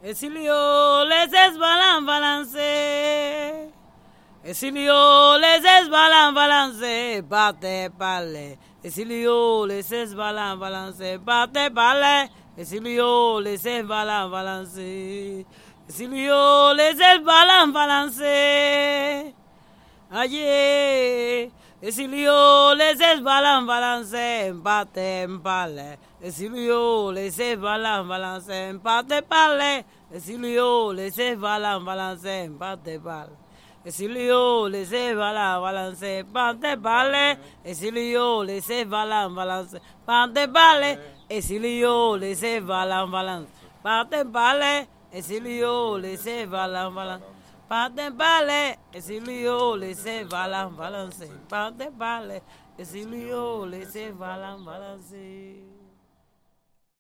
Exilio les es balance. Exilio les es balance. Bate pale. Exilio les es balance. Bate pale. Exilio les es balance. Exilio les es balance. Ayer. Exilio les es balance. Empate en pale. Exilio les es balance. Empate pale. Exilio les es balance. Empate pale. Exilio les es balance. Empate pale. Exilio les es balance. Empate pale. Exilio les es balance. Empate pale. Exilio les es balance. Pate pale, exilio, laissez balance. Pate pale, exilio, laissez balance.